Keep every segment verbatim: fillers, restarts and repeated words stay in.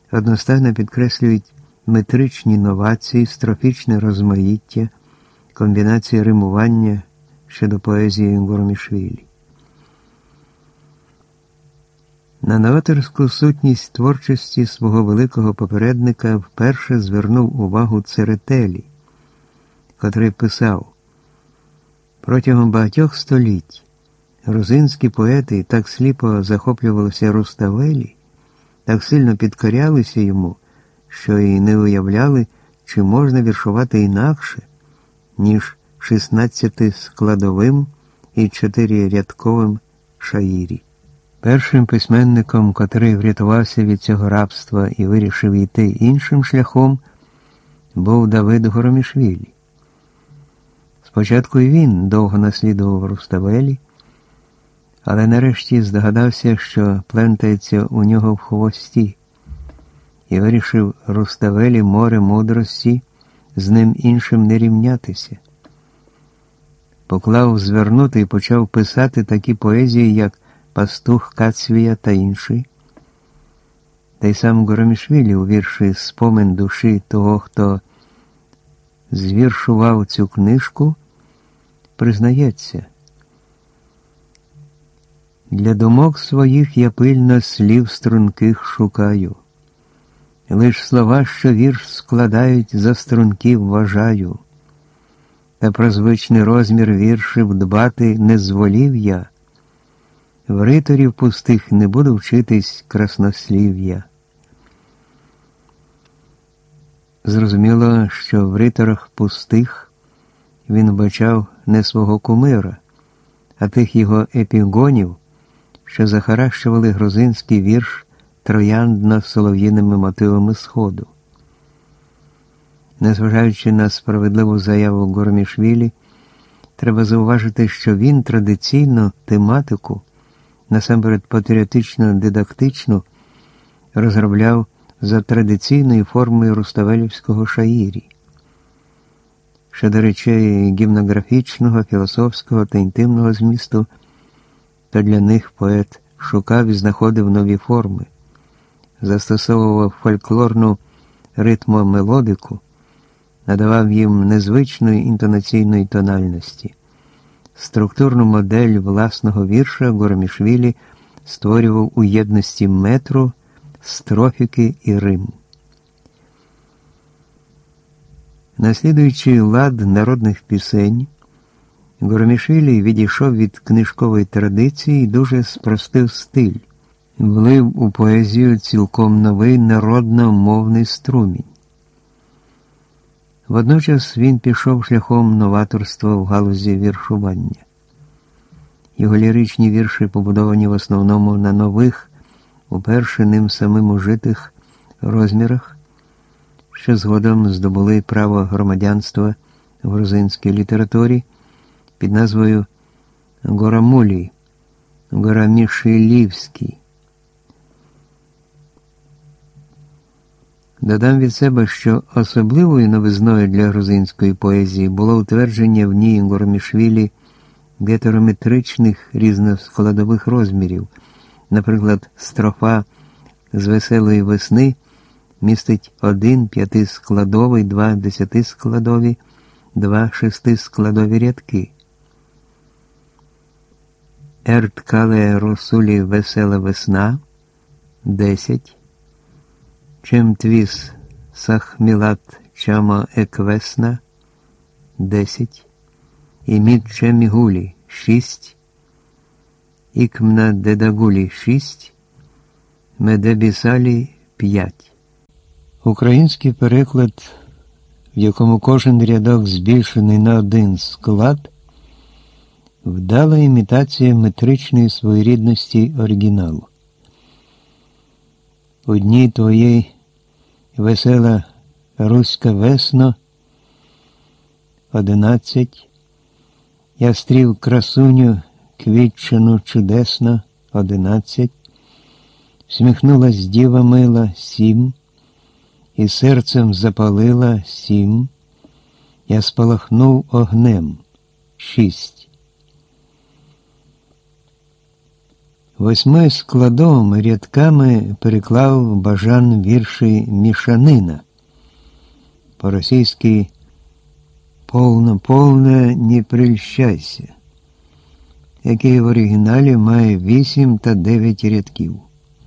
одностайно підкреслюють метричні новації, строфічне розмаїття, комбінації римування щодо поезії Гурамішвілі. На новаторську сутність творчості свого великого попередника вперше звернув увагу Церетелі, котрий писав: «Протягом багатьох століть грузинські поети так сліпо захоплювалися Руставелі, так сильно підкорялися йому, що й не уявляли, чи можна віршувати інакше, ніж шістнадцятискладовим і чотирирядковим шаїрі». Першим письменником, котрий врятувався від цього рабства і вирішив йти іншим шляхом, був Давид Гурамішвілі. Спочатку і він довго наслідував Руставелі, але нарешті здогадався, що плентається у нього в хвості, і вирішив Руставелі море мудрості з ним іншим не рівнятися. Поклав звернути і почав писати такі поезії, як «Пастух Кацвія» та інші. Та й сам Гурамішвілі у вірші «Спомин душі того, хто звіршував цю книжку» признається: «Для думок своїх я пильно слів струнких шукаю, лиш слова, що вірш складають, за струнків вважаю, та про звичний розмір віршів дбати не зволів я, в риторів пустих не буду вчитись краснослів'я». Зрозуміло, що в риторах пустих він вбачав не свого кумира, а тих його епігонів, що захаращували грузинський вірш трояндно-солов'їними мотивами Сходу. Незважаючи на справедливу заяву Гурамішвілі, треба зауважити, що він традиційну тематику, насамперед патріотично-дидактичну, розробляв за традиційною формою руставелівського шаїрі. Щодо речей гімнографічного, філософського та інтимного змісту, то для них поет шукав і знаходив нові форми, застосовував фольклорну ритмомелодику, надавав їм незвичної інтонаційної тональності. Структурну модель власного вірша Гурамішвілі створював у єдності метру, строфіки і рим. Наслідуючи лад народних пісень, Гурамішвілі відійшов від книжкової традиції і дуже спростив стиль, влив у поезію цілком новий народно-мовний струмінь. Водночас він пішов шляхом новаторства в галузі віршування. Його ліричні вірші побудовані в основному на нових, уперше ним самим ужитих розмірах, що згодом здобули право громадянства в грузинській літературі під назвою Горамулі, Горамішвілівський. Додам від себе, що особливою новизною для грузинської поезії було утвердження в ній Гурамішвілі гетерометричних різноскладових розмірів. Наприклад, строфа «З веселої весни» містить один п'ятискладовий, два десятискладові, два шестискладові рядки. «Ерткале Росулі весела весна» – десять. «Чем твіс сахмілат чама еквесна» – десять. «Імід чемігулі» – шість. «Ікмна дедагулі» – шість. «Медебісалі» – п'ять. Український переклад, в якому кожен рядок збільшений на один склад, вдала імітація метричної своєрідності оригіналу. У дні твоєї весела руська весно одинадцять, я стрів красуню квітчину чудесно одинадцять, всміхнулась діва мила сім, і серцем запалила сім, я спалахнув огнем шість. Восьми складовими рядками переклав Бажан вірші Мішанина. По-російськи «Полно-полно, не прельщайся», який в оригіналі має вісім та дев'ять рядків.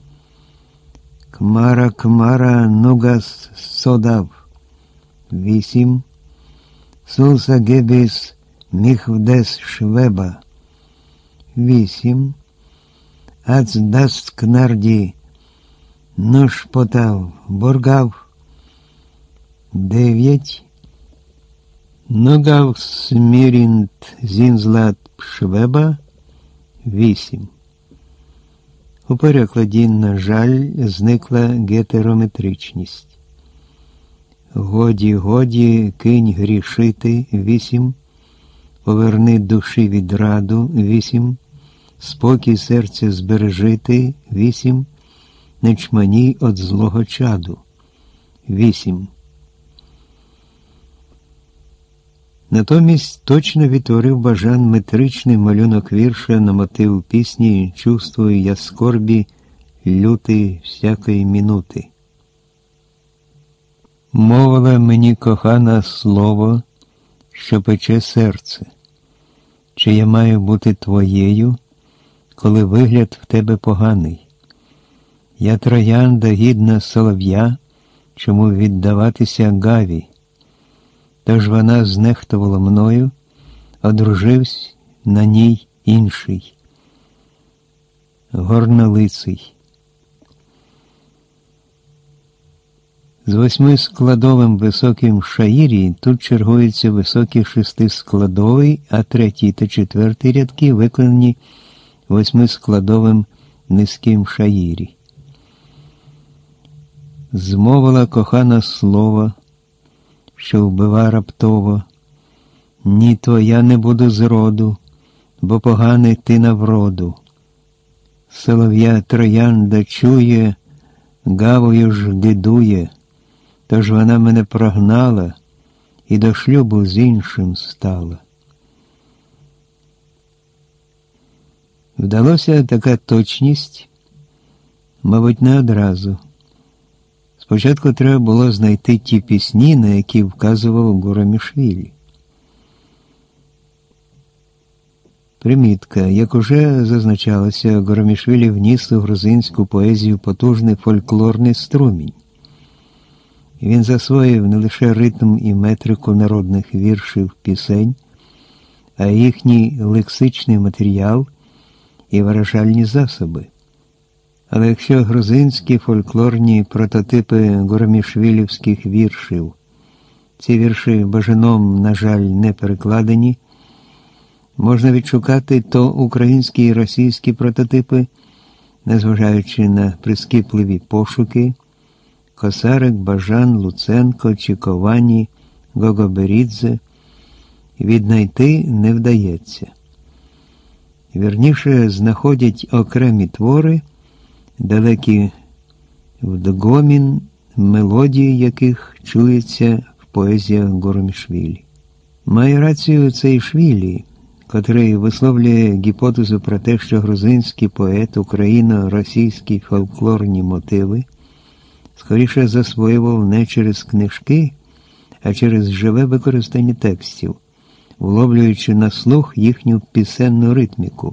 «Кмара, кмара, нугас содав» – вісім. «Суса гебіс міхвдес швеба» – вісім. «Ацдаст кнарді нож потав боргав» – дев'ять. «Ногав смірінт зінзлат швеба» – вісім. У перекладі, на жаль, зникла гетерометричність. «Годі, годі, кинь грішити» – вісім. «Поверни душі відраду» – вісім. «Спокій серця збережити» – вісім. «Не чманій от злого чаду» – вісім. Натомість точно відтворив Бажан метричний малюнок вірша на мотив пісні «Чувствую я скорбі, люти всякої мінути». Мовила мені кохана слово, що пече серце. Чи я маю бути твоєю, коли вигляд в тебе поганий? Я троянда гідна солов'я, чому віддаватися гаві? Тож вона знехтувала мною, одруживсь на ній інший, горнолиций. З восьмискладовим високим шаїрі тут чергується високий шестискладовий, а третій та четвертий рядки виконані восьмискладовим низьким шаїрі. Змовила кохана слово, що вбива раптово, ні, то я не буду зроду, бо поганий ти на вроду. Солов'я троянда чує, гавою ж дидує, тож вона мене прогнала і до шлюбу з іншим стала. Вдалося така точність, мабуть, не одразу. Спочатку треба було знайти ті пісні, на які вказував Гурамішвілі. Примітка. Як уже зазначалося, Гурамішвілі вніс у грузинську поезію потужний фольклорний струмінь. Він засвоїв не лише ритм і метрику народних віршів, пісень, а й їхній лексичний матеріал і виражальні засоби. Але якщо грузинські фольклорні прототипи гурамішвілівських віршів, ці вірші Бажаном, на жаль, не перекладені, можна відшукати, то українські і російські прототипи, незважаючи на прискіпливі пошуки, Косарик, Бажан, Луценко, Чіковані, Гогоберідзе, віднайти не вдається. Вірніше, знаходять окремі твори, далекі вдогомін, мелодії яких чується в поезіях Гурамішвілі. Має рацію цей Швілі, котрий висловлює гіпотезу про те, що грузинський поет україно-російські фольклорні мотиви скоріше засвоював не через книжки, а через живе використання текстів, вловлюючи на слух їхню пісенну ритміку.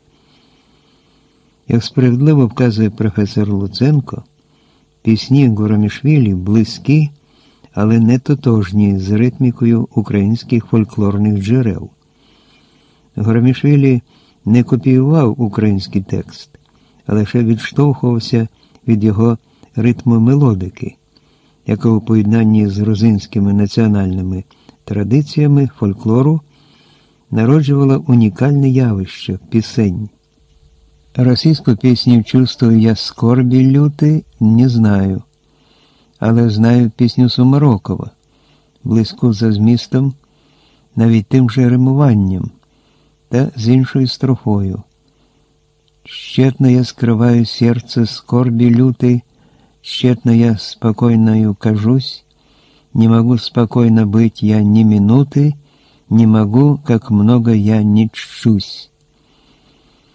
Як справедливо вказує професор Луценко, пісні Гурамішвілі близькі, але не тотожні з ритмікою українських фольклорних джерел. Гурамішвілі не копіював український текст, а лише відштовхувався від його ритму-мелодики, яка у поєднанні з грузинськими національними традиціями фольклору народжувала унікальне явище – пісень. Російську пісню «Чувствую я скорбі люти» не знаю, але знаю пісню Сумарокова, близьку за змістом, навіть тим же римуванням, та з іншою строфою. «Тщетно я скриваю серце скорби лютой, тщетно я спокойною кажусь, не могу спокойно быть я ни минуты, не могу, как много я не чтусь».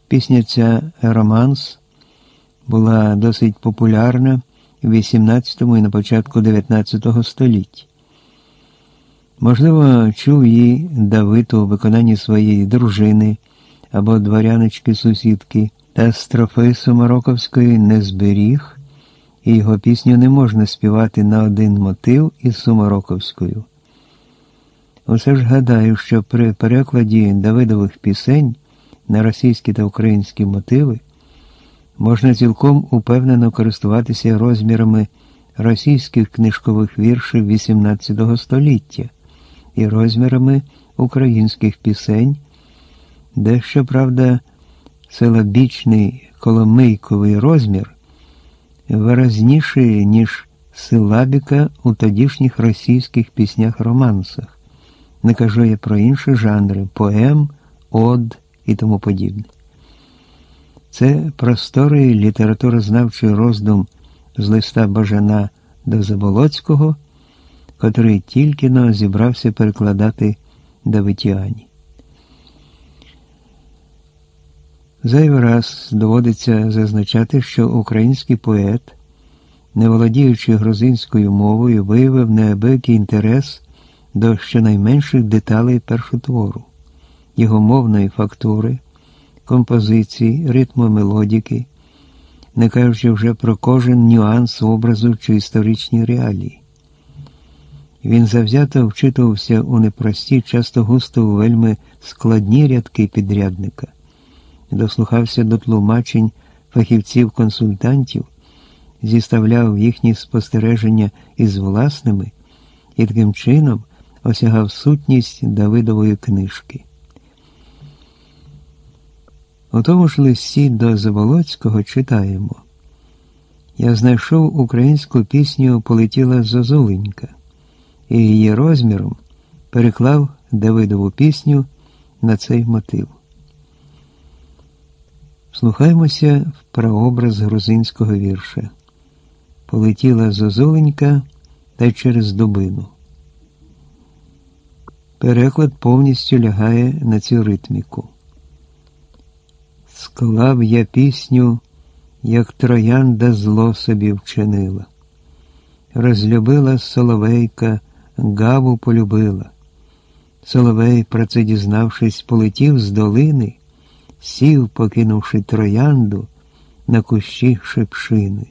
Пісня ця «Романс» була досить популярна в вісімнадцятому і на початку дев'ятнадцятого століття. Можливо, чув її Давид у виконанні своєї дружини або дворяночки-сусідки, та строфи Сумароковської не зберіг, і його пісню не можна співати на один мотив із Сумароковською. Усе ж гадаю, що при перекладі Давидових пісень на російські та українські мотиви можна цілком упевнено користуватися розмірами російських книжкових віршів вісімнадцятого століття і розмірами українських пісень, де, щоправда, силабічний коломийковий розмір виразніший, ніж силабіка у тодішніх російських піснях-романсах. Не кажу я про інші жанри – поем, од і тому подібне. Це просторий літературознавчий роздум з листа Бажана до Заболоцького, котрий тільки-но зібрався перекладати Давитіані. Зайвий раз доводиться зазначати, що український поет, не володіючи грузинською мовою, виявив неабиякий інтерес до щонайменших деталей першотвору, його мовної фактури, композиції, ритму мелодіки, не кажучи вже про кожен нюанс образу чи історичні реалії. Він завзято вчитувався у непрості, часто густо у вельми складні рядки підрядника, дослухався до тлумачень фахівців-консультантів, зіставляв їхні спостереження із власними і таким чином осягав сутність Давидової книжки. У тому ж листі до Заболоцького читаємо: «Я знайшов українську пісню «Полетіла зозуленька» і її розміром переклав Давидову пісню на цей мотив». Слухаємося в прообраз грузинського вірша «Полетіла зозуленька та й через дубину». Переклад повністю лягає на цю ритміку. Склав я пісню, як троянда зло собі вчинила. Розлюбила соловейка, гаву полюбила. Соловей, про це дізнавшись, полетів з долини, сів, покинувши троянду на кущі шипшини.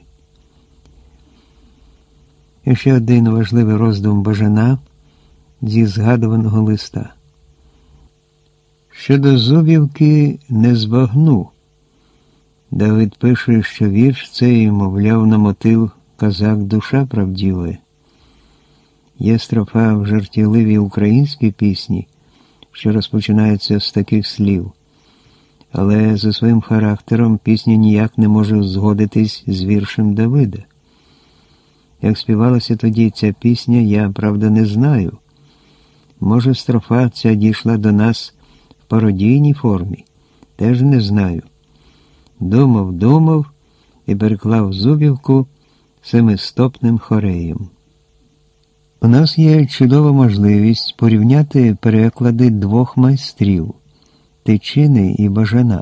І ще один важливий роздум Бажана зі згадуваного листа. Щодо Зубівки не збагну. Давид пише, що вірш цей, мовляв, на мотив «Козак душа правдіве». Є строфа в жартівливій українській пісні, що розпочинається з таких слів. Але за своїм характером пісня ніяк не може згодитись з віршем Давида. Як співалася тоді ця пісня, я, правда, не знаю. Може, строфа ця дійшла до нас в пародійній формі, теж не знаю. Думав, думав і переклав Зубівку семистопним хореєм. У нас є чудова можливість порівняти переклади двох майстрів – Тичини і Бажана.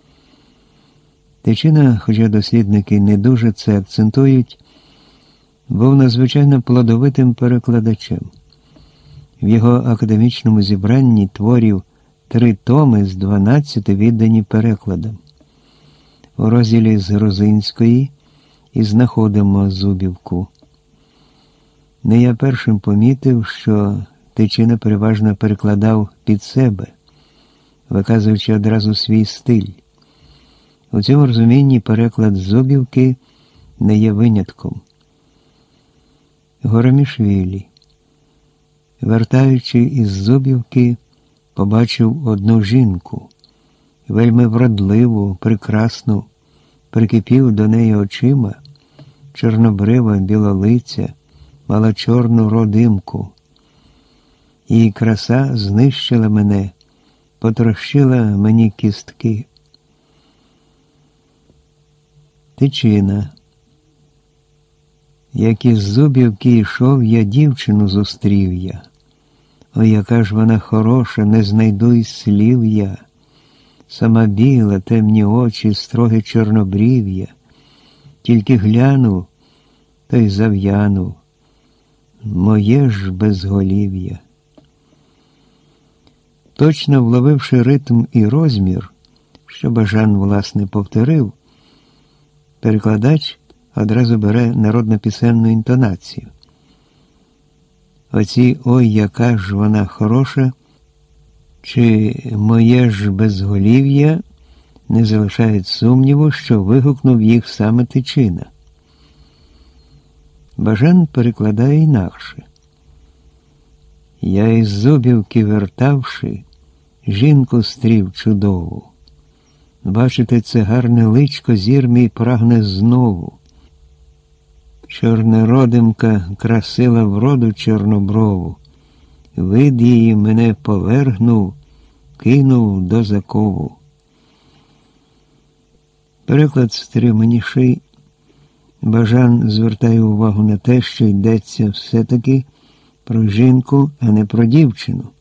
Тичина, хоча дослідники не дуже це акцентують, був надзвичайно плодовитим перекладачем. В його академічному зібранні творів три томи з дванадцяти віддані перекладам. У розділі з грузинської і знаходимо Зубівку. Не я першим помітив, що Тичина переважно перекладав під себе, виказуючи одразу свій стиль. У цьому розумінні переклад Зубівки не є винятком. Горомішвілі, вертаючи із Зубівки, побачив одну жінку, вельми вродливу, прекрасну, прикипів до неї очима, чорнобрива, білолиця, мала чорну родимку. Її краса знищила мене, потрощила мені кістки. Тичина. Як із Зубівки йшов я, дівчину зустрів я. О, яка ж вона хороша, не знайду й слів я. Сама біла, темні очі, строге чорнобрів'я. Тільки глянув, то й зав'янув. Моє ж безголів'я. Точно вловивши ритм і розмір, що Бажан, власне, повторив, перекладач одразу бере народно-пісенну інтонацію. Оці «Ой, яка ж вона хороша» чи «Моє ж безголів'я» не залишають сумніву, що вигукнув їх саме Тичина. Бажан перекладає інакше. Я із зубів вертавши, жінку стрів чудову. Бачите, це гарне личко зір мій прагне знову. Чорнородимка красила вроду чорноброву. Вид її мене повергнув, кинув до закову. Переклад стриманіший. Бажан звертає увагу на те, що йдеться все-таки про жінку, а не про дівчину.